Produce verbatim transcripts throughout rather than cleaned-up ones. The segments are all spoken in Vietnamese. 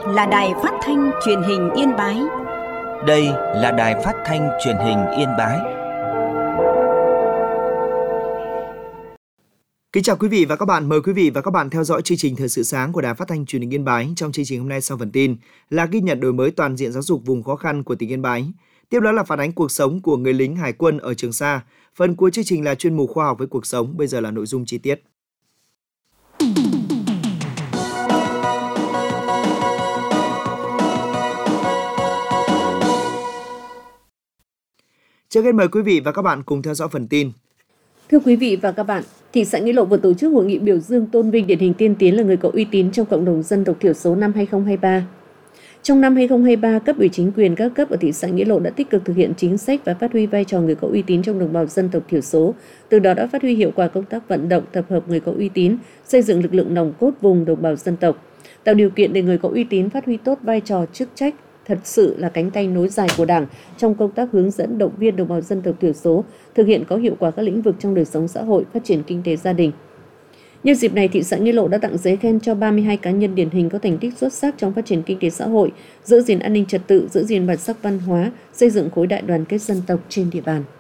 là Đài Phát thanh Truyền hình Yên Bái. Đây là Đài Phát thanh Truyền hình Yên Bái. Kính chào quý vị và các bạn, mời quý vị và các bạn theo dõi chương trình Thời sự sáng của Đài Phát thanh Truyền hình Yên Bái. Trong chương trình hôm nay sau phần tin là ghi nhận đổi mới toàn diện giáo dục vùng khó khăn của tỉnh Yên Bái. Tiếp đó là phản ánh cuộc sống của người lính hải quân ở Trường Sa. Phần cuối chương trình là chuyên mục khoa học với cuộc sống. Bây giờ là nội dung chi tiết. Trước hết mời quý vị và các bạn cùng theo dõi phần tin. Thưa quý vị và các bạn, thị xã Nghĩa Lộ vừa tổ chức hội nghị biểu dương tôn vinh điển hình tiên tiến là người có uy tín trong cộng đồng dân tộc thiểu số năm hai không hai ba. Trong năm hai không hai ba, cấp ủy chính quyền các cấp ở thị xã Nghĩa Lộ đã tích cực thực hiện chính sách và phát huy vai trò người có uy tín trong đồng bào dân tộc thiểu số, từ đó đã phát huy hiệu quả công tác vận động, tập hợp người có uy tín, xây dựng lực lượng nòng cốt vùng đồng bào dân tộc, tạo điều kiện để người có uy tín phát huy tốt vai trò chức trách, thật sự là cánh tay nối dài của Đảng trong công tác hướng dẫn động viên đồng bào dân tộc thiểu số, thực hiện có hiệu quả các lĩnh vực trong đời sống xã hội, phát triển kinh tế gia đình. Nhân dịp này, thị xã Nghĩa Lộ đã tặng giấy khen cho ba mươi hai cá nhân điển hình có thành tích xuất sắc trong phát triển kinh tế xã hội, giữ gìn an ninh trật tự, giữ gìn bản sắc văn hóa, xây dựng khối đại đoàn kết dân tộc trên địa bàn.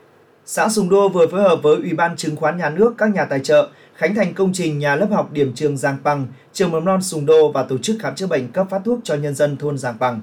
Xã Sùng Đô vừa phối hợp với Ủy ban Chứng khoán Nhà nước, các nhà tài trợ khánh thành công trình nhà lớp học điểm trường Giàng Pằng, trường mầm non Sùng Đô và tổ chức khám chữa bệnh, cấp phát thuốc cho nhân dân thôn Giàng Pằng.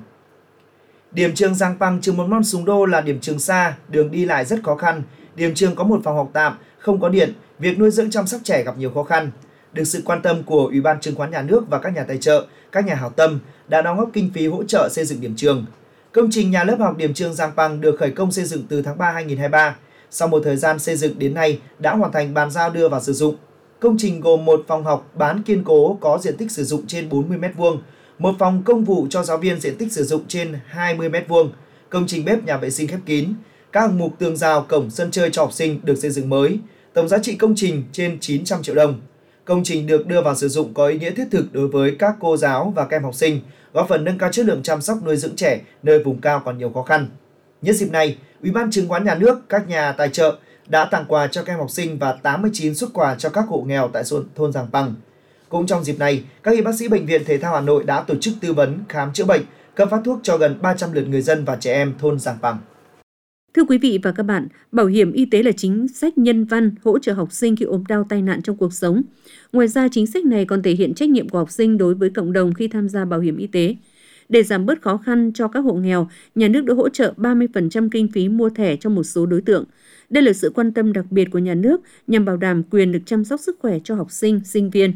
Điểm trường Giàng Pằng, trường mầm non Sùng Đô là điểm trường xa, đường đi lại rất khó khăn. Điểm trường có một phòng học tạm, không có điện, việc nuôi dưỡng chăm sóc trẻ gặp nhiều khó khăn. Được sự quan tâm của Ủy ban Chứng khoán Nhà nước và các nhà tài trợ, các nhà hảo tâm đã đóng góp kinh phí hỗ trợ xây dựng điểm trường. Công trình nhà lớp học điểm trường Giàng Pằng được khởi công xây dựng từ tháng ba năm hai nghìn không trăm hai mươi ba. Sau một thời gian xây dựng đến nay đã hoàn thành bàn giao đưa vào sử dụng. Công trình gồm một phòng học bán kiên cố có diện tích sử dụng trên bốn mươi mét vuông, một phòng công vụ cho giáo viên diện tích sử dụng trên hai mươi mét vuông, công trình bếp nhà vệ sinh khép kín, các hạng mục tường rào, cổng, sân chơi cho học sinh được xây dựng mới. Tổng giá trị công trình trên chín trăm triệu đồng. Công trình được đưa vào sử dụng có ý nghĩa thiết thực đối với các cô giáo và các em học sinh, góp phần nâng cao chất lượng chăm sóc nuôi dưỡng trẻ nơi vùng cao còn nhiều khó khăn. Nhân dịp này, Ủy ban Chứng khoán Nhà nước, các nhà tài trợ đã tặng quà cho các em học sinh và tám mươi chín suất quà cho các hộ nghèo tại thôn Giàng Pằng. Cũng trong dịp này, các y bác sĩ Bệnh viện Thể thao Hà Nội đã tổ chức tư vấn, khám chữa bệnh, cấp phát thuốc cho gần ba trăm lượt người dân và trẻ em thôn Giàng Pằng. Thưa quý vị và các bạn, bảo hiểm y tế là chính sách nhân văn hỗ trợ học sinh khi ốm đau tai nạn trong cuộc sống. Ngoài ra, chính sách này còn thể hiện trách nhiệm của học sinh đối với cộng đồng khi tham gia bảo hiểm y tế. Để giảm bớt khó khăn cho các hộ nghèo, nhà nước đã hỗ trợ ba mươi phần trăm kinh phí mua thẻ cho một số đối tượng. Đây là sự quan tâm đặc biệt của nhà nước nhằm bảo đảm quyền được chăm sóc sức khỏe cho học sinh, sinh viên.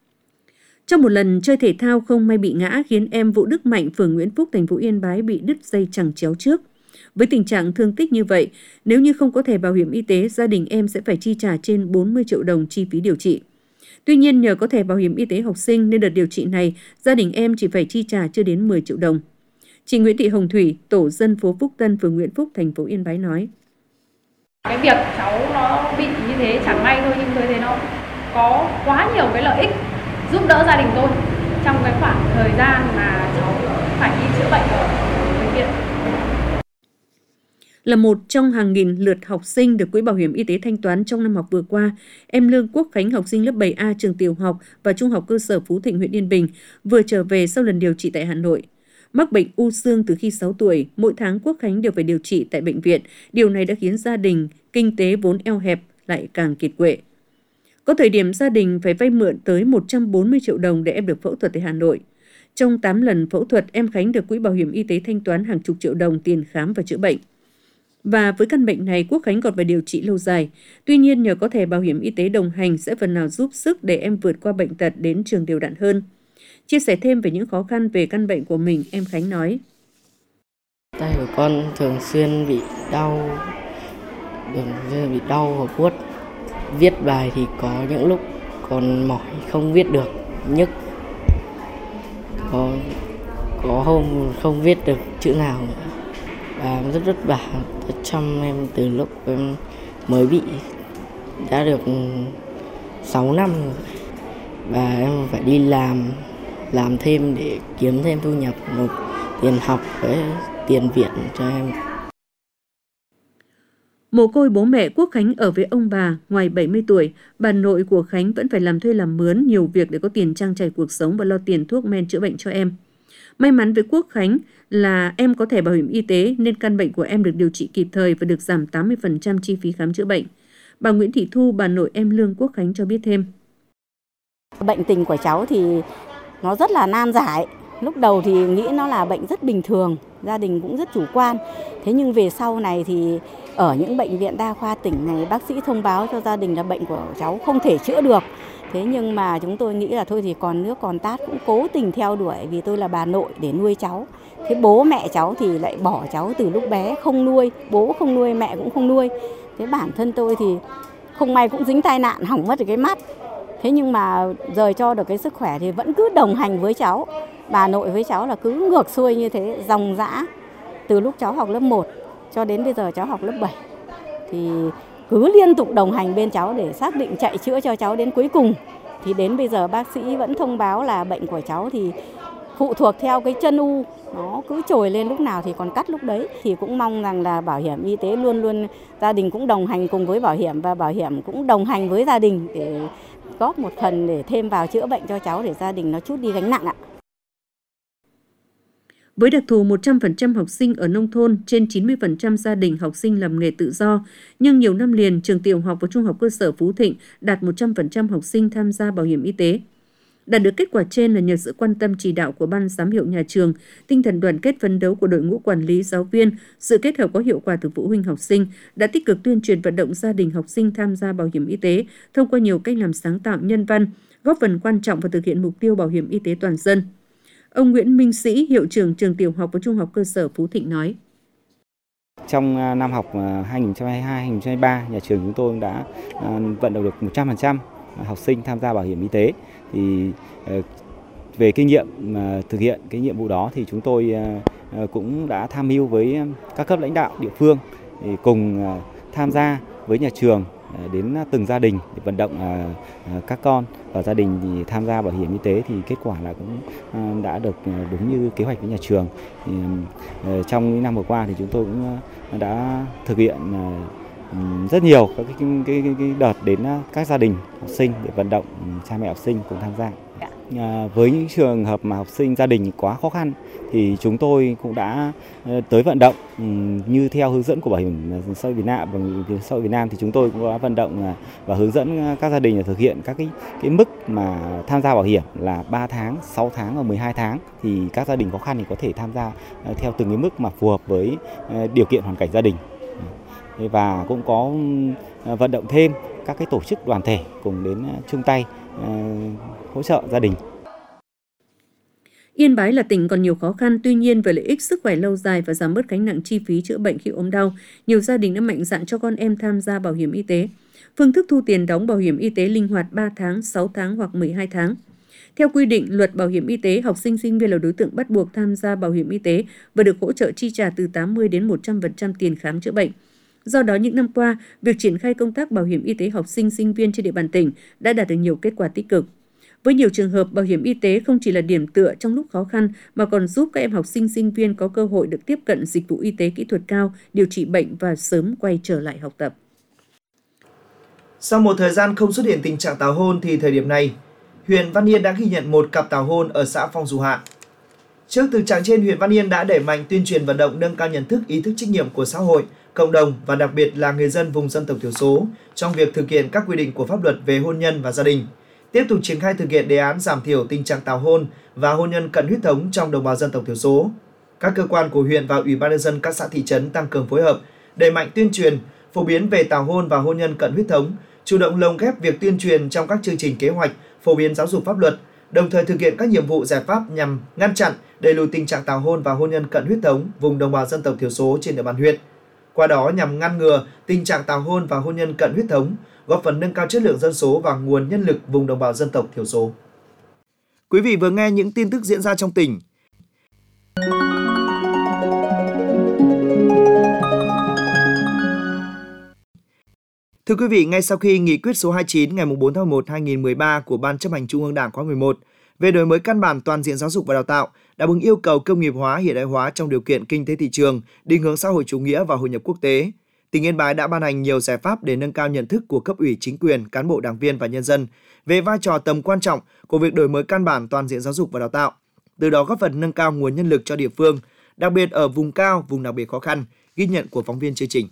Trong một lần chơi thể thao không may bị ngã khiến em Vũ Đức Mạnh, phường Nguyễn Phúc, thành phố Yên Bái bị đứt dây chằng chéo trước. Với tình trạng thương tích như vậy, nếu như không có thẻ bảo hiểm y tế, gia đình em sẽ phải chi trả trên bốn mươi triệu đồng chi phí điều trị. Tuy nhiên, nhờ có thẻ bảo hiểm y tế học sinh nên đợt điều trị này, gia đình em chỉ phải chi trả chưa đến mười triệu đồng. Chị Nguyễn Thị Hồng Thủy, tổ dân phố Phúc Tân, phường Nguyễn Phúc, thành phố Yên Bái nói. Cái việc cháu nó bị như thế chẳng may thôi, nhưng tôi thấy nó có quá nhiều cái lợi ích giúp đỡ gia đình tôi trong cái khoảng thời gian mà cháu phải đi chữa bệnh ở bệnh viện. Là một trong hàng nghìn lượt học sinh được Quỹ Bảo hiểm Y tế thanh toán trong năm học vừa qua, em Lương Quốc Khánh, học sinh lớp bảy A trường tiểu học và trung học cơ sở Phú Thịnh, huyện Yên Bình, vừa trở về sau lần điều trị tại Hà Nội. Mắc bệnh u xương từ khi sáu tuổi, mỗi tháng Quốc Khánh đều phải điều trị tại bệnh viện. Điều này đã khiến gia đình kinh tế vốn eo hẹp lại càng kiệt quệ. Có thời điểm gia đình phải vay mượn tới một trăm bốn mươi triệu đồng để em được phẫu thuật tại Hà Nội. Trong tám lần phẫu thuật, em Khánh được Quỹ Bảo hiểm Y tế thanh toán hàng chục triệu đồng tiền khám và chữa bệnh. Và với căn bệnh này, Quốc Khánh còn phải điều trị lâu dài. Tuy nhiên, nhờ có thẻ bảo hiểm y tế đồng hành sẽ phần nào giúp sức để em vượt qua bệnh tật đến trường đều đặn hơn. Chia sẻ thêm về những khó khăn về căn bệnh của mình, em Khánh nói. Tay của con thường xuyên bị đau, thường xuyên bị đau và buốt. Viết bài thì có những lúc còn mỏi không viết được, nhức. Có, có hôm không viết được chữ nào nữa. Và rất vất vả, rất chăm em từ lúc em mới bị đã được sáu năm rồi. Và em phải đi làm, làm thêm để kiếm thêm thu nhập, nộp tiền học với tiền viện cho em. Mồ côi bố mẹ, Quốc Khánh ở với ông bà. Ngoài bảy mươi tuổi, bà nội của Khánh vẫn phải làm thuê làm mướn nhiều việc để có tiền trang trải cuộc sống và lo tiền thuốc men chữa bệnh cho em. May mắn với Quốc Khánh là em có thẻ bảo hiểm y tế nên căn bệnh của em được điều trị kịp thời và được giảm tám mươi phần trăm chi phí khám chữa bệnh. Bà Nguyễn Thị Thu, bà nội em Lương Quốc Khánh cho biết thêm. Bệnh tình của cháu thì nó rất là nan giải. Lúc đầu thì nghĩ nó là bệnh rất bình thường, gia đình cũng rất chủ quan. Thế nhưng về sau này thì ở những bệnh viện đa khoa tỉnh này, bác sĩ thông báo cho gia đình là bệnh của cháu không thể chữa được. Thế nhưng mà chúng tôi nghĩ là thôi thì còn nước còn tát cũng cố tình theo đuổi vì tôi là bà nội để nuôi cháu. Thế bố mẹ cháu thì lại bỏ cháu từ lúc bé không nuôi, bố không nuôi, mẹ cũng không nuôi. Thế bản thân tôi thì không may cũng dính tai nạn hỏng mất cái mắt. Thế nhưng mà rời cho được cái sức khỏe thì vẫn cứ đồng hành với cháu. Bà nội với cháu là cứ ngược xuôi như thế, dòng dã. Từ lúc cháu học lớp một cho đến bây giờ cháu học lớp bảy. Thì cứ liên tục đồng hành bên cháu để xác định chạy chữa cho cháu đến cuối cùng. Thì đến bây giờ bác sĩ vẫn thông báo là bệnh của cháu thì phụ thuộc theo cái chân u. Nó cứ trồi lên lúc nào thì còn cắt lúc đấy. Thì cũng mong rằng là bảo hiểm y tế luôn luôn, gia đình cũng đồng hành cùng với bảo hiểm và bảo hiểm cũng đồng hành với gia đình để góp một phần để thêm vào chữa bệnh cho cháu để gia đình nó chút đi gánh nặng ạ. Với đặc thù một trăm phần trăm học sinh ở nông thôn, trên chín mươi phần trăm gia đình học sinh làm nghề tự do, nhưng nhiều năm liền trường tiểu học và trung học cơ sở Phú Thịnh đạt một trăm phần trăm học sinh tham gia bảo hiểm y tế. Đạt được kết quả trên là nhờ sự quan tâm chỉ đạo của ban giám hiệu nhà trường, tinh thần đoàn kết phấn đấu của đội ngũ quản lý giáo viên, sự kết hợp có hiệu quả từ phụ huynh học sinh đã tích cực tuyên truyền vận động gia đình học sinh tham gia bảo hiểm y tế thông qua nhiều cách làm sáng tạo nhân văn, góp phần quan trọng vào thực hiện mục tiêu bảo hiểm y tế toàn dân. Ông Nguyễn Minh Sĩ, hiệu trưởng trường tiểu học và trung học cơ sở Phú Thịnh nói. Trong năm học hai nghìn không trăm hai mươi hai hai nghìn không trăm hai mươi ba, nhà trường chúng tôi đã vận động được một trăm phần trăm học sinh tham gia bảo hiểm y tế. Thì về kinh nghiệm thực hiện cái nhiệm vụ đó thì chúng tôi cũng đã tham mưu với các cấp lãnh đạo địa phương thì cùng tham gia với nhà trường đến từng gia đình để vận động các con và gia đình thì tham gia bảo hiểm y tế, thì kết quả là cũng đã được đúng như kế hoạch với nhà trường. Thì trong những năm vừa qua thì chúng tôi cũng đã thực hiện rất nhiều các cái, cái, cái, cái đợt đến các gia đình học sinh để vận động cha mẹ học sinh cùng tham gia. À, với những trường hợp mà học sinh gia đình quá khó khăn thì chúng tôi cũng đã tới vận động như theo hướng dẫn của Bảo hiểm xã hội Việt Nam và Bảo hiểm xã hội Việt Nam thì chúng tôi cũng đã vận động và hướng dẫn các gia đình để thực hiện các cái cái mức mà tham gia bảo hiểm là ba tháng, sáu tháng và mười hai tháng, thì các gia đình khó khăn thì có thể tham gia theo từng cái mức mà phù hợp với điều kiện hoàn cảnh gia đình. Và cũng có vận động thêm các cái tổ chức đoàn thể cùng đến chung tay hỗ trợ gia đình. Yên Bái là tỉnh còn nhiều khó khăn, tuy nhiên về lợi ích sức khỏe lâu dài và giảm bớt gánh nặng chi phí chữa bệnh khi ốm đau, nhiều gia đình đã mạnh dạn cho con em tham gia bảo hiểm y tế. Phương thức thu tiền đóng bảo hiểm y tế linh hoạt ba tháng, sáu tháng hoặc mười hai tháng. Theo quy định Luật Bảo hiểm y tế, học sinh sinh viên là đối tượng bắt buộc tham gia bảo hiểm y tế và được hỗ trợ chi trả từ tám mươi đến một trăm phần trăm tiền khám chữa bệnh. Do đó, những năm qua, việc triển khai công tác bảo hiểm y tế học sinh sinh viên trên địa bàn tỉnh đã đạt được nhiều kết quả tích cực. Với nhiều trường hợp, bảo hiểm y tế không chỉ là điểm tựa trong lúc khó khăn mà còn giúp các em học sinh sinh viên có cơ hội được tiếp cận dịch vụ y tế kỹ thuật cao, điều trị bệnh và sớm quay trở lại học tập. Sau một thời gian không xuất hiện tình trạng tảo hôn thì thời điểm này, huyện Văn Yên đã ghi nhận một cặp tảo hôn ở xã Phong Du Hạ. Trước thực trạng trên, huyện Văn Yên đã đẩy mạnh tuyên truyền vận động nâng cao nhận thức, ý thức trách nhiệm của xã hội, cộng đồng và đặc biệt là người dân vùng dân tộc thiểu số trong việc thực hiện các quy định của pháp luật về hôn nhân và gia đình. Tiếp tục triển khai thực hiện đề án giảm thiểu tình trạng tảo hôn và hôn nhân cận huyết thống trong đồng bào dân tộc thiểu số. Các cơ quan của huyện và Ủy ban nhân dân các xã thị trấn tăng cường phối hợp, đẩy mạnh tuyên truyền, phổ biến về tảo hôn và hôn nhân cận huyết thống, chủ động lồng ghép việc tuyên truyền trong các chương trình kế hoạch, phổ biến giáo dục pháp luật, đồng thời thực hiện các nhiệm vụ giải pháp nhằm ngăn chặn, đẩy lùi tình trạng tảo hôn và hôn nhân cận huyết thống vùng đồng bào dân tộc thiểu số trên địa bàn huyện. Qua đó nhằm ngăn ngừa tình trạng tảo hôn và hôn nhân cận huyết thống, góp phần nâng cao chất lượng dân số và nguồn nhân lực vùng đồng bào dân tộc thiểu số. Quý vị vừa nghe những tin tức diễn ra trong tỉnh. Thưa quý vị, ngay sau khi nghị quyết số hai mươi chín ngày bốn tháng một năm hai nghìn không trăm mười ba của Ban Chấp hành Trung ương Đảng khóa mười một về đổi mới căn bản toàn diện giáo dục và đào tạo, đáp ứng yêu cầu công nghiệp hóa, hiện đại hóa trong điều kiện kinh tế thị trường, định hướng xã hội chủ nghĩa và hội nhập quốc tế, tỉnh Yên Bái đã ban hành nhiều giải pháp để nâng cao nhận thức của cấp ủy chính quyền, cán bộ đảng viên và nhân dân về vai trò tầm quan trọng của việc đổi mới căn bản toàn diện giáo dục và đào tạo. từ đó góp phần nâng cao nguồn nhân lực cho địa phương, đặc biệt ở vùng cao, vùng đặc biệt khó khăn, ghi nhận của phóng viên chương trình.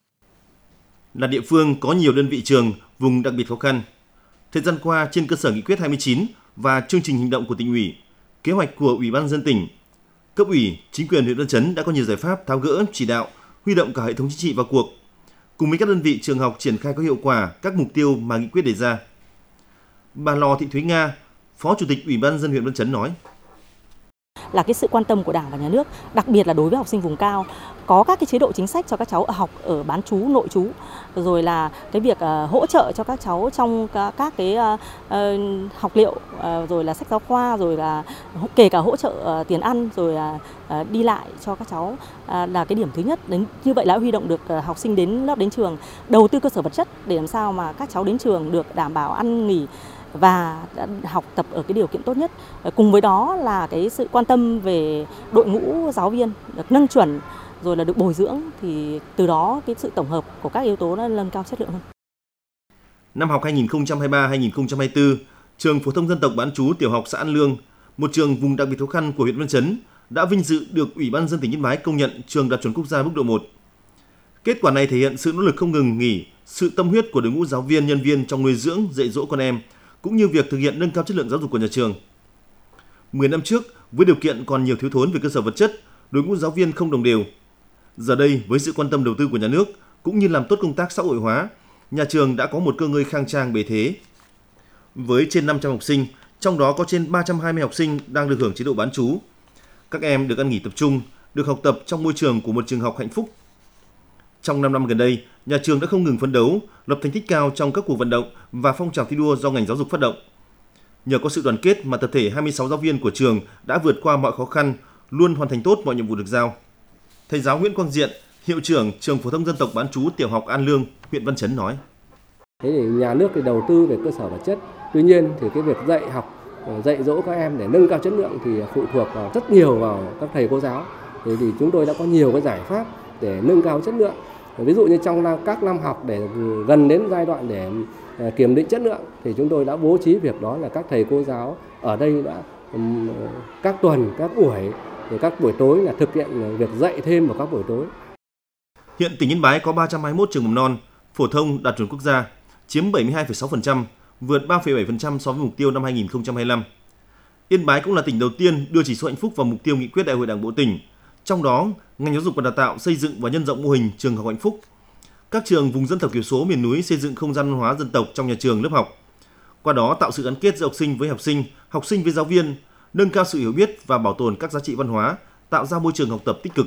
Là địa phương có nhiều đơn vị trường vùng đặc biệt khó khăn, thời gian qua trên cơ sở nghị quyết hai mươi chín và chương trình hành động của tỉnh ủy, kế hoạch của Ủy ban nhân dân tỉnh, cấp ủy, chính quyền huyện Văn Chấn đã có nhiều giải pháp tháo gỡ, chỉ đạo, huy động cả hệ thống chính trị vào cuộc, cùng với các đơn vị trường học triển khai có hiệu quả các mục tiêu mà nghị quyết đề ra. Bà Lò Thị Thúy Nga, Phó Chủ tịch Ủy ban nhân dân huyện Văn Chấn nói: là cái sự quan tâm của Đảng và Nhà nước, đặc biệt là đối với học sinh vùng cao, có các cái chế độ chính sách cho các cháu ở học ở bán trú, nội trú, rồi là cái việc uh, hỗ trợ cho các cháu trong các, các cái uh, uh, học liệu, uh, rồi là sách giáo khoa, rồi là kể cả hỗ trợ uh, tiền ăn, rồi uh, uh, đi lại cho các cháu uh, là cái điểm thứ nhất. Đến như vậy là huy động được uh, học sinh đến lớp, đến trường, đầu tư cơ sở vật chất để làm sao mà các cháu đến trường được đảm bảo ăn nghỉ và học tập ở cái điều kiện tốt nhất. Cùng với đó là cái sự quan tâm về đội ngũ giáo viên được nâng chuẩn, rồi là được bồi dưỡng, thì từ đó cái sự tổng hợp của các yếu tố nó nâng cao chất lượng hơn. Năm học hai nghìn không trăm hai mươi ba hai nghìn không trăm hai mươi tư, trường phổ thông dân tộc bán trú tiểu học xã An Lương, một trường vùng đặc biệt khó khăn của huyện Văn Chấn, đã vinh dự được Ủy ban nhân dân tỉnh Yên Bái công nhận trường đạt chuẩn quốc gia mức độ một. Kết quả này thể hiện sự nỗ lực không ngừng nghỉ, sự tâm huyết của đội ngũ giáo viên, nhân viên trong nuôi dưỡng, dạy dỗ con em, cũng như việc thực hiện nâng cao chất lượng giáo dục của nhà trường. mười năm trước, với điều kiện còn nhiều thiếu thốn về cơ sở vật chất, đội ngũ giáo viên không đồng đều. Giờ đây, với sự quan tâm đầu tư của nhà nước, cũng như làm tốt công tác xã hội hóa, nhà trường đã có một cơ ngơi khang trang bề thế. Với trên năm trăm học sinh, trong đó có trên ba trăm hai mươi học sinh đang được hưởng chế độ bán trú. Các em được ăn nghỉ tập trung, được học tập trong môi trường của một trường học hạnh phúc. Trong năm năm gần đây, nhà trường đã không ngừng phấn đấu, lập thành tích cao trong các cuộc vận động và phong trào thi đua do ngành giáo dục phát động. Nhờ có sự đoàn kết mà tập thể hai mươi sáu giáo viên của trường đã vượt qua mọi khó khăn, luôn hoàn thành tốt mọi nhiệm vụ được giao. Thầy giáo Nguyễn Quang Diện, hiệu trưởng trường phổ thông dân tộc bán trú tiểu học An Lương, huyện Văn Chấn nói: Thế thì nhà nước thì đầu tư về cơ sở vật chất, tuy nhiên thì cái việc dạy học, dạy dỗ các em để nâng cao chất lượng thì phụ thuộc vào rất nhiều vào các thầy cô giáo. Thì, thì chúng tôi đã có nhiều cái giải pháp để nâng cao chất lượng. Ví dụ như trong các năm học để gần đến giai đoạn để kiểm định chất lượng thì chúng tôi đã bố trí việc đó là các thầy cô giáo ở đây đã các tuần, các buổi, các buổi tối là thực hiện việc dạy thêm vào các buổi tối. Hiện tỉnh Yên Bái có ba trăm hai mươi mốt trường mầm non phổ thông đạt chuẩn quốc gia, chiếm bảy mươi hai phẩy sáu phần trăm, vượt ba phẩy bảy phần trăm so với mục tiêu năm hai nghìn không trăm hai mươi lăm. Yên Bái cũng là tỉnh đầu tiên đưa chỉ số hạnh phúc vào mục tiêu nghị quyết Đại hội Đảng bộ tỉnh. Trong đó, ngành giáo dục và đào tạo xây dựng và nhân rộng mô hình trường học hạnh phúc. Các trường vùng dân tộc thiểu số miền núi xây dựng không gian văn hóa dân tộc trong nhà trường, lớp học. Qua đó tạo sự gắn kết giữa học sinh với học sinh, học sinh với giáo viên, nâng cao sự hiểu biết và bảo tồn các giá trị văn hóa, tạo ra môi trường học tập tích cực.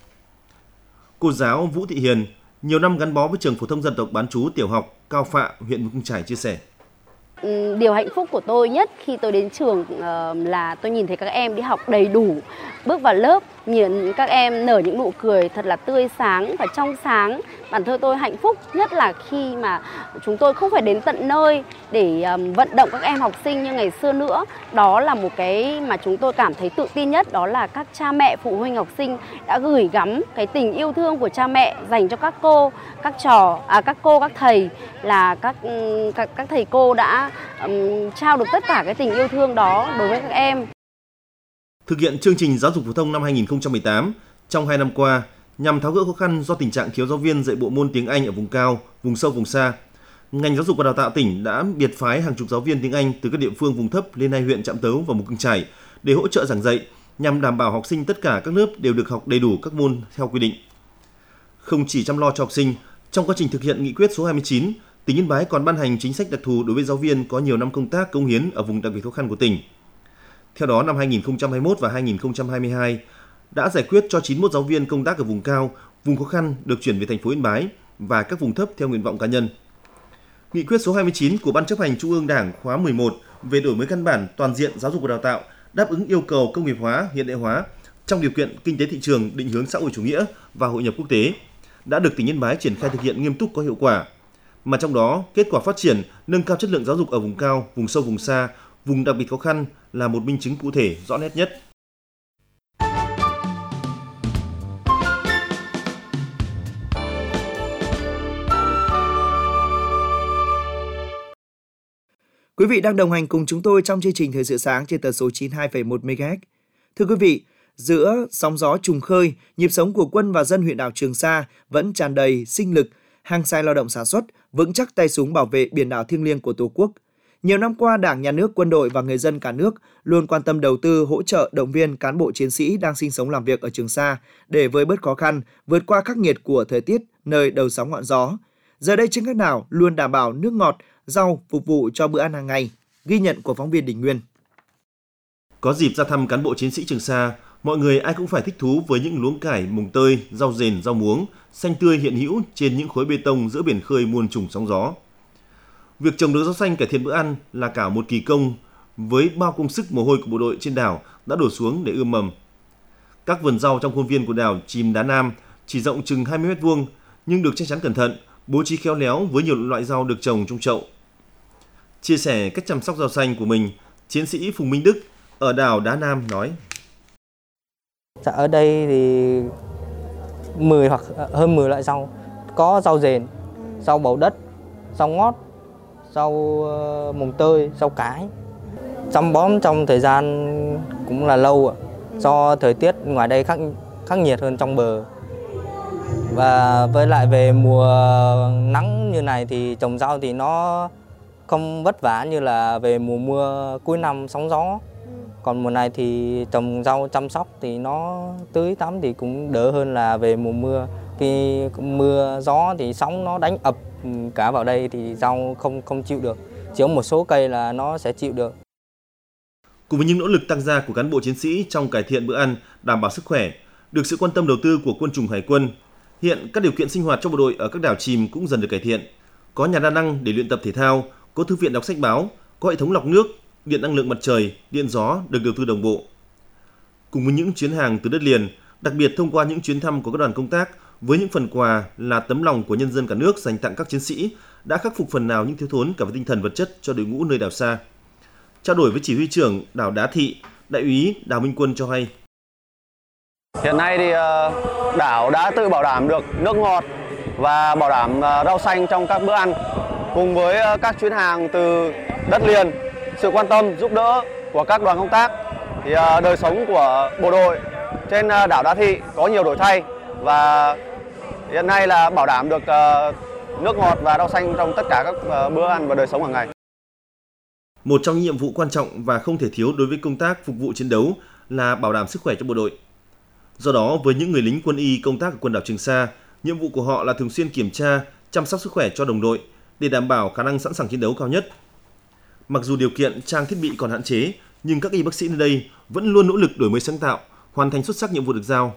Cô giáo Vũ Thị Hiền, nhiều năm gắn bó với trường phổ thông dân tộc bán trú tiểu học Cao Phạ, huyện Mù Căng Chải chia sẻ: Điều hạnh phúc của tôi nhất khi tôi đến trường là tôi nhìn thấy các em đi học đầy đủ, bước vào lớp, nhìn các em nở những nụ cười thật là tươi sáng và trong sáng. Bản thân tôi hạnh phúc nhất là khi mà chúng tôi không phải đến tận nơi để vận động các em học sinh như ngày xưa nữa. Đó là một cái mà chúng tôi cảm thấy tự tin nhất, đó là các cha mẹ, phụ huynh học sinh đã gửi gắm cái tình yêu thương của cha mẹ dành cho các cô, các trò, à, các cô, các thầy, là các các, các thầy cô đã um, trao được tất cả cái tình yêu thương đó đối với các em. Thực hiện chương trình giáo dục phổ thông năm hai nghìn không trăm mười tám, trong hai năm qua, nhằm tháo gỡ khó khăn do tình trạng thiếu giáo viên dạy bộ môn tiếng Anh ở vùng cao, vùng sâu, vùng xa, ngành giáo dục và đào tạo tỉnh đã biệt phái hàng chục giáo viên tiếng Anh từ các địa phương vùng thấp lên hai huyện Trạm Tấu và Mù Căng Chải để hỗ trợ giảng dạy, nhằm đảm bảo học sinh tất cả các lớp đều được học đầy đủ các môn theo quy định. Không chỉ chăm lo cho học sinh, trong quá trình thực hiện nghị quyết số hai mươi chín, tỉnh Yên Bái còn ban hành chính sách đặc thù đối với giáo viên có nhiều năm công tác cống hiến ở vùng đặc biệt khó khăn của tỉnh. Theo đó, năm hai nghìn không trăm hai mươi mốt và hai nghìn không trăm hai mươi hai đã giải quyết cho chín mươi mốt giáo viên công tác ở vùng cao, vùng khó khăn được chuyển về thành phố Yên Bái và các vùng thấp theo nguyện vọng cá nhân. Nghị quyết số hai mươi chín của Ban chấp hành Trung ương Đảng khóa mười một về đổi mới căn bản toàn diện giáo dục và đào tạo đáp ứng yêu cầu công nghiệp hóa, hiện đại hóa trong điều kiện kinh tế thị trường định hướng xã hội chủ nghĩa và hội nhập quốc tế đã được tỉnh Yên Bái triển khai thực hiện nghiêm túc có hiệu quả. Mà trong đó, kết quả phát triển, nâng cao chất lượng giáo dục ở vùng cao, vùng sâu, vùng xa, vùng đặc biệt khó khăn là một minh chứng cụ thể rõ nét nhất. Quý vị đang đồng hành cùng chúng tôi trong chương trình Thời sự sáng trên tần số chín mươi hai phẩy một mê ga héc. Thưa quý vị, giữa sóng gió trùng khơi, nhịp sống của quân và dân huyện đảo Trường Sa vẫn tràn đầy sinh lực, hăng say lao động sản xuất, vững chắc tay súng bảo vệ biển đảo thiêng liêng của Tổ quốc. Nhiều năm qua, Đảng, Nhà nước, quân đội và người dân cả nước luôn quan tâm đầu tư, hỗ trợ, động viên cán bộ chiến sĩ đang sinh sống làm việc ở Trường Sa để vơi bớt khó khăn, vượt qua khắc nghiệt của thời tiết nơi đầu sóng ngọn gió. Giờ đây trên các đảo luôn đảm bảo nước ngọt, rau phục vụ cho bữa ăn hàng ngày. Ghi nhận của phóng viên Đình Nguyên. Có dịp ra thăm cán bộ chiến sĩ Trường Sa, mọi người ai cũng phải thích thú với những luống cải, mùng tơi, rau dền, rau muống xanh tươi hiện hữu trên những khối bê tông giữa biển khơi muôn trùng sóng gió. Việc trồng được rau xanh cải thiện bữa ăn là cả một kỳ công, với bao công sức mồ hôi của bộ đội trên đảo đã đổ xuống để ươm mầm. Các vườn rau trong khuôn viên của đảo Chìm Đá Nam chỉ rộng chừng hai mươi mét vuông nhưng được che chắn cẩn thận, bố trí khéo léo với nhiều loại rau được trồng trong chậu. Chia sẻ cách chăm sóc rau xanh của mình, chiến sĩ Phùng Minh Đức ở đảo Đá Nam nói: Dạ, ở đây thì mười hoặc hơn mười loại rau, có rau dền, rau bầu đất, rau ngót, rau mùng tơi, rau cái. Chăm bón trong thời gian cũng là lâu ạ, do thời tiết ngoài đây khắc khắc nghiệt hơn trong bờ. Và với lại về mùa nắng như này thì trồng rau thì nó không vất vả như là về mùa mưa cuối năm sóng gió. Còn mùa này thì trồng rau chăm sóc thì nó tưới tắm thì cũng đỡ hơn là về mùa mưa. Khi mưa gió thì sóng nó đánh ập cả vào đây thì rau không không chịu được. Chỉ có một số cây là nó sẽ chịu được. Cùng với những nỗ lực tăng gia của cán bộ chiến sĩ trong cải thiện bữa ăn, đảm bảo sức khỏe, được sự quan tâm đầu tư của quân chủng hải quân, hiện các điều kiện sinh hoạt cho bộ đội ở các đảo chìm cũng dần được cải thiện. Có nhà đa năng để luyện tập thể thao, có thư viện đọc sách báo, có hệ thống lọc nước, điện năng lượng mặt trời, điện gió được đầu tư đồng bộ. Cùng với những chuyến hàng từ đất liền, đặc biệt thông qua những chuyến thăm của các đoàn công tác với những phần quà là tấm lòng của nhân dân cả nước dành tặng các chiến sĩ đã khắc phục phần nào những thiếu thốn cả về tinh thần vật chất cho đội ngũ nơi đảo xa. Trao đổi với chỉ huy trưởng đảo Đá Thị, Đại úy Đào Minh Quân cho hay: Hiện nay thì đảo đã tự bảo đảm được nước ngọt và bảo đảm rau xanh trong các bữa ăn. Cùng với các chuyến hàng từ đất liền, sự quan tâm giúp đỡ của các đoàn công tác thì đời sống của bộ đội trên đảo Đá Thị có nhiều đổi thay và hiện nay là bảo đảm được nước ngọt và rau xanh trong tất cả các bữa ăn và đời sống hàng ngày. Một trong những nhiệm vụ quan trọng và không thể thiếu đối với công tác phục vụ chiến đấu là bảo đảm sức khỏe cho bộ đội. Do đó, với những người lính quân y công tác ở quần đảo Trường Sa, nhiệm vụ của họ là thường xuyên kiểm tra, chăm sóc sức khỏe cho đồng đội để đảm bảo khả năng sẵn sàng chiến đấu cao nhất. Mặc dù điều kiện trang thiết bị còn hạn chế, nhưng các y bác sĩ nơi đây vẫn luôn nỗ lực đổi mới sáng tạo, hoàn thành xuất sắc nhiệm vụ được giao.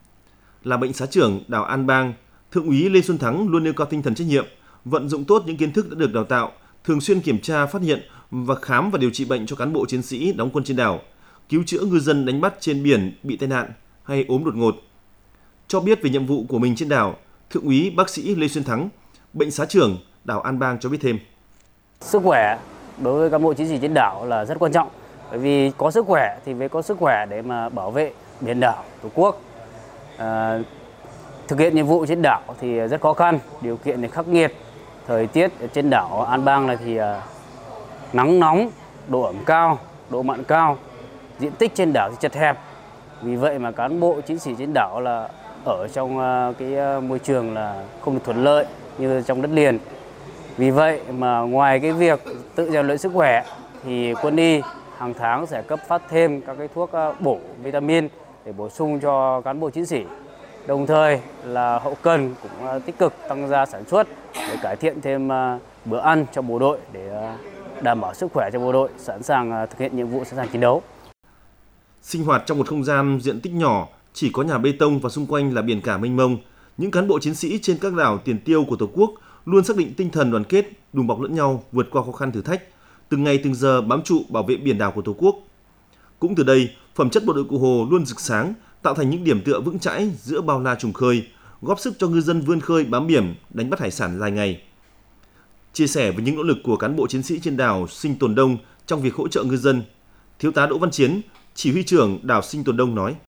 Là bệnh xá trưởng đảo An Bang, Thượng úy Lê Xuân Thắng luôn nêu cao tinh thần trách nhiệm, vận dụng tốt những kiến thức đã được đào tạo, thường xuyên kiểm tra, phát hiện và khám và điều trị bệnh cho cán bộ chiến sĩ đóng quân trên đảo, cứu chữa ngư dân đánh bắt trên biển bị tai nạn hay ốm đột ngột. Cho biết về nhiệm vụ của mình trên đảo, Thượng úy bác sĩ Lê Xuân Thắng, bệnh xá trưởng đảo An Bang cho biết thêm: Sức khỏe đối với cán bộ chiến sĩ trên đảo là rất quan trọng, bởi vì có sức khỏe thì mới có sức khỏe để mà bảo vệ biển đảo Tổ quốc. À, thực hiện nhiệm vụ trên đảo thì rất khó khăn, điều kiện thì khắc nghiệt. Thời tiết trên đảo An Bang này thì à, nắng nóng, độ ẩm cao, độ mặn cao, diện tích trên đảo thì chật hẹp. Vì vậy mà cán bộ chiến sĩ trên đảo là ở trong uh, cái uh, môi trường là không được thuận lợi như trong đất liền. Vì vậy mà ngoài cái việc tự rèn luyện sức khỏe thì quân y hàng tháng sẽ cấp phát thêm các cái thuốc uh, bổ vitamin để bổ sung cho cán bộ chiến sĩ. Đồng thời là hậu cần cũng uh, tích cực tăng gia sản xuất để cải thiện thêm uh, bữa ăn cho bộ đội để uh, đảm bảo sức khỏe cho bộ đội, sẵn sàng uh, thực hiện nhiệm vụ, sẵn sàng chiến đấu. Sinh hoạt trong một không gian diện tích nhỏ, chỉ có nhà bê tông và xung quanh là biển cả mênh mông, những cán bộ chiến sĩ trên các đảo tiền tiêu của Tổ quốc luôn xác định tinh thần đoàn kết, đùm bọc lẫn nhau, vượt qua khó khăn thử thách, từng ngày từng giờ bám trụ bảo vệ biển đảo của Tổ quốc. Cũng từ đây, phẩm chất bộ đội Cụ Hồ luôn rực sáng, tạo thành những điểm tựa vững chãi giữa bao la trùng khơi, góp sức cho ngư dân vươn khơi bám biển, đánh bắt hải sản dài ngày. Chia sẻ với những nỗ lực của cán bộ chiến sĩ trên đảo Sinh Tồn Đông trong việc hỗ trợ ngư dân, Thiếu tá Đỗ Văn Chiến, chỉ huy trưởng đảo Sinh Tồn Đông nói: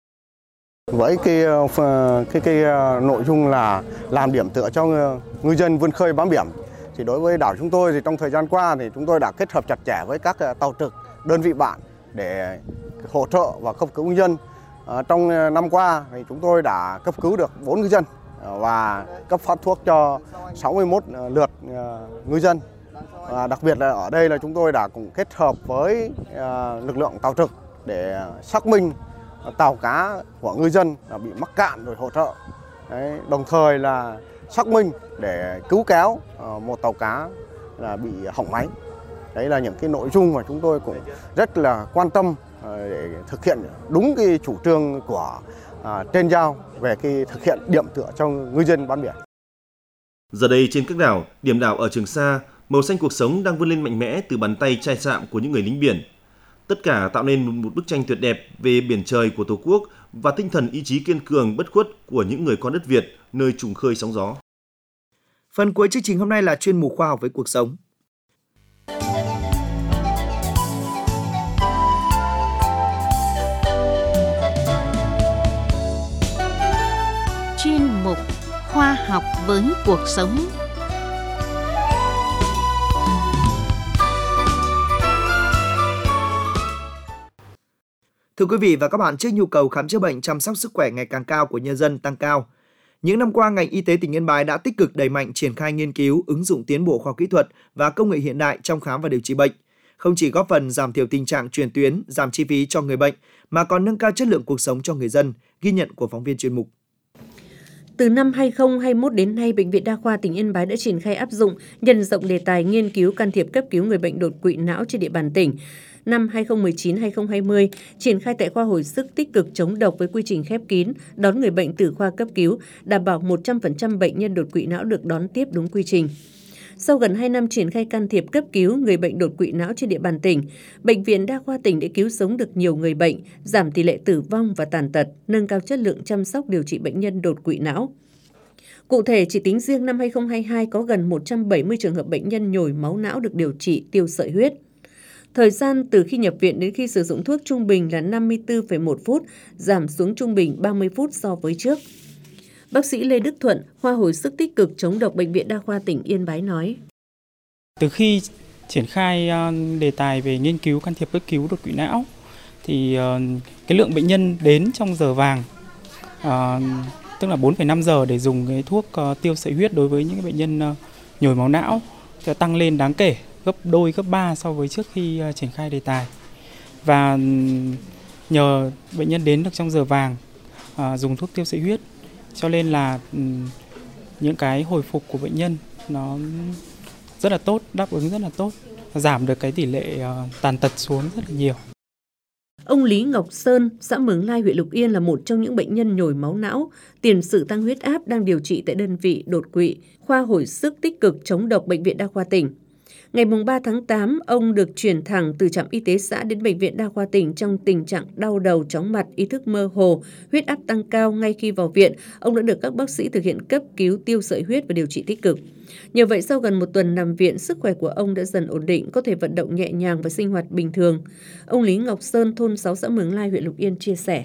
Với cái, cái, cái nội dung là làm điểm tựa cho ngư dân vươn khơi bám biển, thì đối với đảo chúng tôi thì trong thời gian qua thì chúng tôi đã kết hợp chặt chẽ với các tàu trực, đơn vị bạn để hỗ trợ và cấp cứu ngư dân. Trong năm qua thì chúng tôi đã cấp cứu được bốn ngư dân và cấp phát thuốc cho sáu mươi mốt lượt ngư dân. Và đặc biệt là ở đây là chúng tôi đã cùng kết hợp với lực lượng tàu trực để xác minh tàu cá của ngư dân bị mắc cạn rồi hỗ trợ. Đấy, đồng thời là xác minh để cứu kéo một tàu cá là bị hỏng máy. Đấy là những cái nội dung mà chúng tôi cũng rất là quan tâm để thực hiện đúng cái chủ trương của à, trên giao về cái thực hiện điểm tựa cho ngư dân bám biển. Giờ đây trên các đảo, điểm đảo ở Trường Sa, màu xanh cuộc sống đang vươn lên mạnh mẽ từ bàn tay chai sạm của những người lính biển. Tất cả tạo nên một bức tranh tuyệt đẹp về biển trời của Tổ quốc và tinh thần ý chí kiên cường bất khuất của những người con đất Việt nơi trùng khơi sóng gió. Phần cuối chương trình hôm nay là chuyên mục khoa học với cuộc sống. Chuyên mục khoa học với cuộc sống. Thưa quý vị và các bạn, trước nhu cầu khám chữa bệnh, chăm sóc sức khỏe ngày càng cao của nhân dân tăng cao, những năm qua ngành y tế tỉnh Yên Bái đã tích cực đẩy mạnh triển khai nghiên cứu, ứng dụng tiến bộ khoa học kỹ thuật và công nghệ hiện đại trong khám và điều trị bệnh, không chỉ góp phần giảm thiểu tình trạng truyền tuyến, giảm chi phí cho người bệnh mà còn nâng cao chất lượng cuộc sống cho người dân, ghi nhận của phóng viên chuyên mục. Từ năm hai không hai mốt đến nay, Bệnh viện Đa khoa tỉnh Yên Bái đã triển khai áp dụng, nhân rộng đề tài nghiên cứu can thiệp cấp cứu người bệnh đột quỵ não trên địa bàn tỉnh. Năm hai không một chín hai không hai không, triển khai tại khoa hồi sức tích cực chống độc với quy trình khép kín, đón người bệnh từ khoa cấp cứu, đảm bảo một trăm phần trăm bệnh nhân đột quỵ não được đón tiếp đúng quy trình. Sau gần hai năm triển khai can thiệp cấp cứu người bệnh đột quỵ não trên địa bàn tỉnh, Bệnh viện Đa khoa tỉnh đã cứu sống được nhiều người bệnh, giảm tỷ lệ tử vong và tàn tật, nâng cao chất lượng chăm sóc điều trị bệnh nhân đột quỵ não. Cụ thể, chỉ tính riêng năm hai không hai hai có gần một trăm bảy mươi trường hợp bệnh nhân nhồi máu não được điều trị tiêu sợi huyết. Thời gian từ khi nhập viện đến khi sử dụng thuốc trung bình là năm mươi tư phẩy một phút, giảm xuống trung bình ba mươi phút so với trước. Bác sĩ Lê Đức Thuận, khoa hồi sức tích cực chống độc Bệnh viện Đa khoa tỉnh Yên Bái nói. Từ khi triển khai đề tài về nghiên cứu can thiệp cấp cứu đột quỵ não, thì cái lượng bệnh nhân đến trong giờ vàng, tức là bốn phẩy năm giờ để dùng cái thuốc tiêu sợi huyết đối với những bệnh nhân nhồi máu não sẽ tăng lên đáng kể, gấp đôi, gấp ba so với trước khi triển khai đề tài. Và nhờ bệnh nhân đến được trong giờ vàng dùng thuốc tiêu sợi huyết, cho nên là những cái hồi phục của bệnh nhân nó rất là tốt, đáp ứng rất là tốt, giảm được cái tỷ lệ tàn tật xuống rất là nhiều. Ông Lý Ngọc Sơn, xã Mường Lai, huyện Lục Yên là một trong những bệnh nhân nhồi máu não, tiền sử tăng huyết áp đang điều trị tại đơn vị đột quỵ, khoa hồi sức tích cực chống độc Bệnh viện Đa khoa tỉnh. Ngày ba tháng tám, ông được chuyển thẳng từ trạm y tế xã đến Bệnh viện Đa khoa tỉnh trong tình trạng đau đầu, chóng mặt, ý thức mơ hồ, huyết áp tăng cao. Ngay khi vào viện, ông đã được các bác sĩ thực hiện cấp cứu tiêu sợi huyết và điều trị tích cực. Nhờ vậy, sau gần một tuần nằm viện, sức khỏe của ông đã dần ổn định, có thể vận động nhẹ nhàng và sinh hoạt bình thường. Ông Lý Ngọc Sơn, thôn sáu, xã Mường Lai, huyện Lục Yên chia sẻ.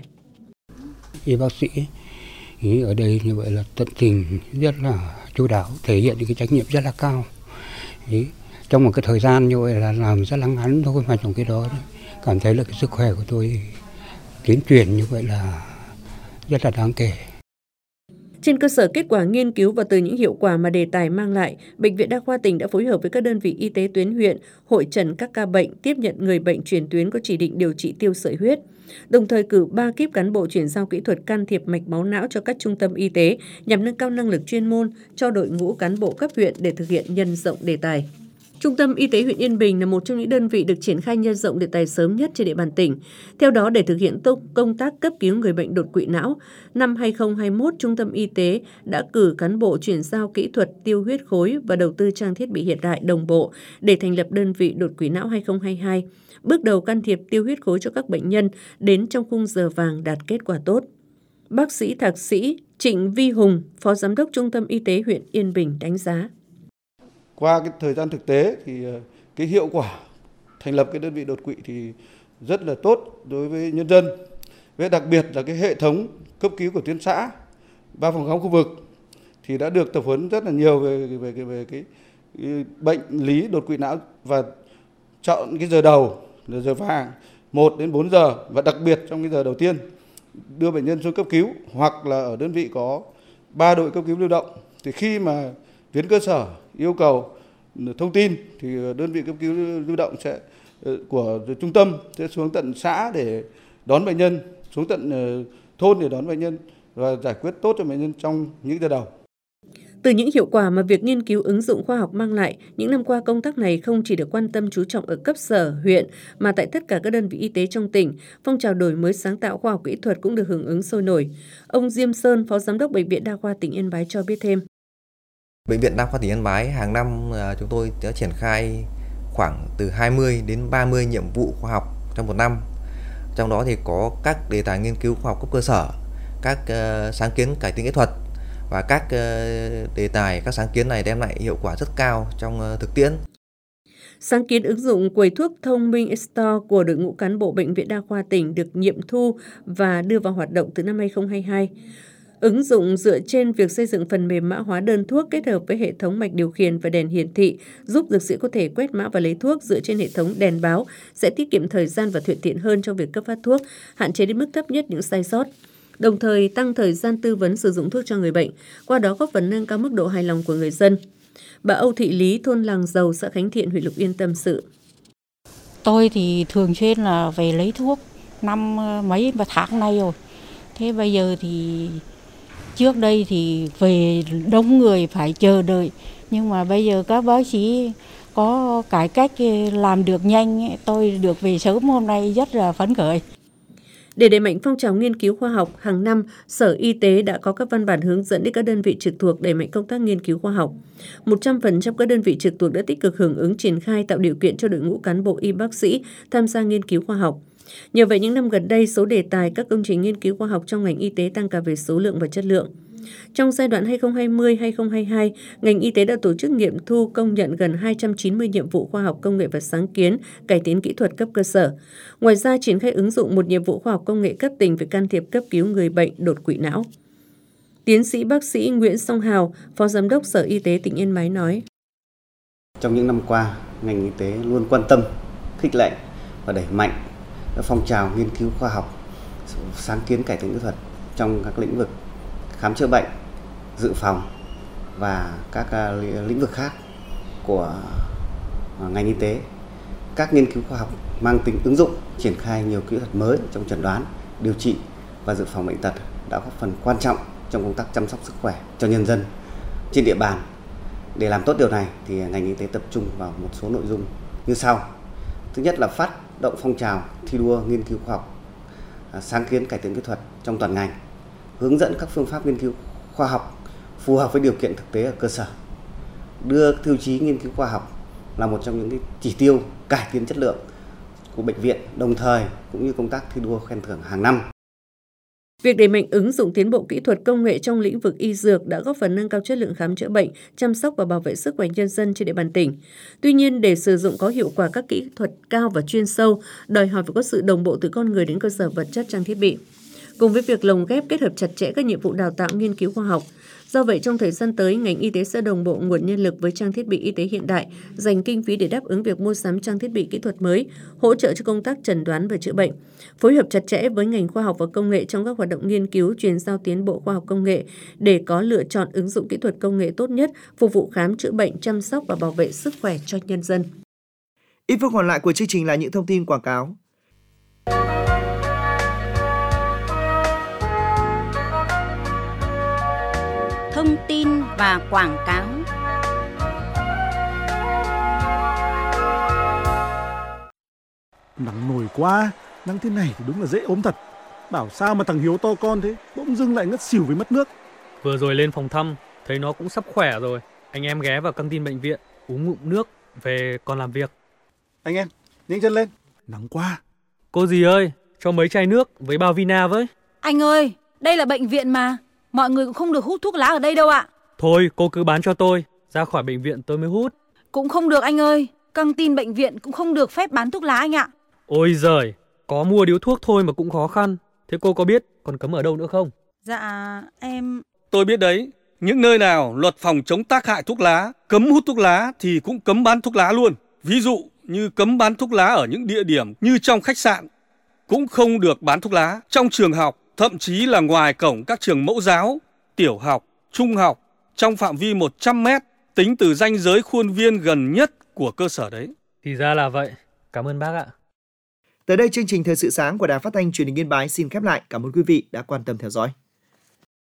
Y bác sĩ ở đây như vậy là tận tình, rất là chu đáo, thể hiện cái trách nhiệm rất là cao. Ý, trong một cái thời gian như vậy là làm rất là ngắn thôi, mà trong cái đó cảm thấy là cái sức khỏe của tôi tiến triển như vậy là rất là đáng kể. Trên cơ sở kết quả nghiên cứu và từ những hiệu quả mà đề tài mang lại, Bệnh viện Đa khoa tỉnh đã phối hợp với các đơn vị y tế tuyến huyện, hội chẩn các ca bệnh, tiếp nhận người bệnh chuyển tuyến có chỉ định điều trị tiêu sợi huyết, đồng thời cử ba kíp cán bộ chuyển giao kỹ thuật can thiệp mạch máu não cho các trung tâm y tế nhằm nâng cao năng lực chuyên môn cho đội ngũ cán bộ cấp huyện để thực hiện nhân rộng đề tài. Trung tâm Y tế huyện Yên Bình là một trong những đơn vị được triển khai nhân rộng đề tài sớm nhất trên địa bàn tỉnh. Theo đó, để thực hiện công tác cấp cứu người bệnh đột quỵ não, năm hai không hai mốt, Trung tâm Y tế đã cử cán bộ chuyển giao kỹ thuật tiêu huyết khối và đầu tư trang thiết bị hiện đại đồng bộ để thành lập đơn vị đột quỵ não hai không hai hai. Bước đầu can thiệp tiêu huyết khối cho các bệnh nhân đến trong khung giờ vàng đạt kết quả tốt. Bác sĩ thạc sĩ Trịnh Vi Hùng, Phó Giám đốc Trung tâm Y tế huyện Yên Bình đánh giá. Qua cái thời gian thực tế thì cái hiệu quả thành lập cái đơn vị đột quỵ thì rất là tốt đối với nhân dân. Với đặc biệt là cái hệ thống cấp cứu của tuyến xã, ba phòng khám khu vực thì đã được tập huấn rất là nhiều về về về, về cái, cái bệnh lý đột quỵ não và chọn cái giờ đầu là giờ vàng. một đến bốn giờ, và đặc biệt trong cái giờ đầu tiên đưa bệnh nhân xuống cấp cứu, hoặc là ở đơn vị có ba đội cấp cứu lưu động, thì khi mà tuyến cơ sở yêu cầu thông tin thì đơn vị cấp cứu lưu động sẽ của trung tâm sẽ xuống tận xã để đón bệnh nhân, xuống tận thôn để đón bệnh nhân và giải quyết tốt cho bệnh nhân trong những giờ đầu. Từ những hiệu quả mà việc nghiên cứu ứng dụng khoa học mang lại, những năm qua công tác này không chỉ được quan tâm chú trọng ở cấp sở, huyện, mà tại tất cả các đơn vị y tế trong tỉnh, phong trào đổi mới sáng tạo khoa học kỹ thuật cũng được hưởng ứng sôi nổi. Ông Diêm Sơn, Phó Giám đốc Bệnh viện Đa khoa tỉnh Yên Bái cho biết thêm. Bệnh viện Đa khoa tỉnh Yên Bái hàng năm chúng tôi đã triển khai khoảng từ hai mươi đến ba mươi nhiệm vụ khoa học trong một năm. Trong đó thì có các đề tài nghiên cứu khoa học cấp cơ sở, các uh, sáng kiến cải tiến kỹ thuật, và các đề tài, các sáng kiến này đem lại hiệu quả rất cao trong thực tiễn. Sáng kiến ứng dụng quầy thuốc thông minh Store của đội ngũ cán bộ Bệnh viện Đa khoa tỉnh được nghiệm thu và đưa vào hoạt động từ năm hai không hai hai. Ứng dụng dựa trên việc xây dựng phần mềm mã hóa đơn thuốc kết hợp với hệ thống mạch điều khiển và đèn hiển thị, giúp dược sĩ có thể quét mã và lấy thuốc dựa trên hệ thống đèn báo, sẽ tiết kiệm thời gian và thuận tiện hơn trong việc cấp phát thuốc, hạn chế đến mức thấp nhất những sai sót. Đồng thời tăng thời gian tư vấn sử dụng thuốc cho người bệnh, qua đó góp phần nâng cao mức độ hài lòng của người dân. Bà Âu Thị Lý, thôn Làng Dầu, xã Khánh Thiện, huyện Lục Yên tâm sự. Tôi thì thường xuyên là về lấy thuốc năm mấy và tháng nay rồi. Thế bây giờ thì trước đây thì về đông người phải chờ đợi, nhưng mà bây giờ các bác sĩ có cải cách làm được nhanh, tôi được về sớm hôm nay rất là phấn khởi. Để đẩy mạnh phong trào nghiên cứu khoa học, hàng năm, Sở Y tế đã có các văn bản hướng dẫn đến các đơn vị trực thuộc đẩy mạnh công tác nghiên cứu khoa học. một trăm phần trăm các đơn vị trực thuộc đã tích cực hưởng ứng triển khai tạo điều kiện cho đội ngũ cán bộ y bác sĩ tham gia nghiên cứu khoa học. Nhờ vậy, những năm gần đây, số đề tài các công trình nghiên cứu khoa học trong ngành y tế tăng cả về số lượng và chất lượng. Trong giai đoạn hai không hai không đến hai không hai hai, ngành y tế đã tổ chức nghiệm thu công nhận gần hai trăm chín mươi nhiệm vụ khoa học công nghệ và sáng kiến, cải tiến kỹ thuật cấp cơ sở. Ngoài ra, triển khai ứng dụng một nhiệm vụ khoa học công nghệ cấp tỉnh về can thiệp cấp cứu người bệnh đột quỵ não. Tiến sĩ bác sĩ Nguyễn Song Hào, Phó Giám đốc Sở Y tế tỉnh Yên Bái nói. Trong những năm qua, ngành y tế luôn quan tâm, khích lệ và đẩy mạnh các phong trào nghiên cứu khoa học, sáng kiến cải tiến kỹ thuật trong các lĩnh vực khám chữa bệnh, dự phòng và các lĩnh vực khác của ngành y tế. Các nghiên cứu khoa học mang tính ứng dụng, triển khai nhiều kỹ thuật mới trong chẩn đoán, điều trị và dự phòng bệnh tật đã góp phần quan trọng trong công tác chăm sóc sức khỏe cho nhân dân trên địa bàn. Để làm tốt điều này thì ngành y tế tập trung vào một số nội dung như sau. Thứ nhất là phát động phong trào thi đua nghiên cứu khoa học, sáng kiến cải tiến kỹ thuật trong toàn ngành, hướng dẫn các phương pháp nghiên cứu khoa học phù hợp với điều kiện thực tế ở cơ sở, đưa tiêu chí nghiên cứu khoa học là một trong những cái chỉ tiêu cải tiến chất lượng của bệnh viện, đồng thời cũng như công tác thi đua khen thưởng hàng năm. Việc đẩy mạnh ứng dụng tiến bộ kỹ thuật công nghệ trong lĩnh vực y dược đã góp phần nâng cao chất lượng khám chữa bệnh, chăm sóc và bảo vệ sức khỏe nhân dân trên địa bàn tỉnh. Tuy nhiên, để sử dụng có hiệu quả các kỹ thuật cao và chuyên sâu, đòi hỏi phải có sự đồng bộ từ con người đến cơ sở vật chất trang thiết bị. Cùng với việc lồng ghép kết hợp chặt chẽ các nhiệm vụ đào tạo nghiên cứu khoa học. Do vậy, trong thời gian tới, ngành y tế sẽ đồng bộ nguồn nhân lực với trang thiết bị y tế hiện đại, dành kinh phí để đáp ứng việc mua sắm trang thiết bị kỹ thuật mới, hỗ trợ cho công tác chẩn đoán và chữa bệnh, phối hợp chặt chẽ với ngành khoa học và công nghệ trong các hoạt động nghiên cứu, truyền giao tiến bộ khoa học công nghệ để có lựa chọn ứng dụng kỹ thuật công nghệ tốt nhất, phục vụ khám chữa bệnh, chăm sóc và bảo vệ sức khỏe cho nhân dân. Ít phút còn lại của chương trình là những thông tin quảng cáo. Thông tin và quảng cáo. Nắng nổi quá, nắng thế này thì đúng là dễ ốm thật. Bảo sao mà thằng Hiếu to con thế, bỗng dưng lại ngất xỉu vì mất nước. Vừa rồi lên phòng thăm, thấy nó cũng sắp khỏe rồi. Anh em ghé vào căng tin bệnh viện, uống ngụm nước, về còn làm việc. Anh em, nhanh chân lên, nắng quá. Cô dì ơi, cho mấy chai nước với bao Vina với. Anh ơi, đây là bệnh viện mà. Mọi người cũng không được hút thuốc lá ở đây đâu ạ. Thôi, cô cứ bán cho tôi, ra khỏi bệnh viện tôi mới hút. Cũng không được anh ơi, căng tin bệnh viện cũng không được phép bán thuốc lá anh ạ. Ôi giời, có mua điếu thuốc thôi mà cũng khó khăn. Thế cô có biết còn cấm ở đâu nữa không? Dạ, em... Tôi biết đấy, những nơi nào luật phòng chống tác hại thuốc lá, cấm hút thuốc lá thì cũng cấm bán thuốc lá luôn. Ví dụ như cấm bán thuốc lá ở những địa điểm như trong khách sạn, cũng không được bán thuốc lá trong trường học, thậm chí là ngoài cổng các trường mẫu giáo, tiểu học, trung học trong phạm vi một trăm mét tính từ ranh giới khuôn viên gần nhất của cơ sở đấy. Thì ra là vậy. Cảm ơn bác ạ. Tới đây chương trình Thời sự sáng của Đài Phát thanh Truyền hình Yên Bái xin khép lại. Cảm ơn quý vị đã quan tâm theo dõi.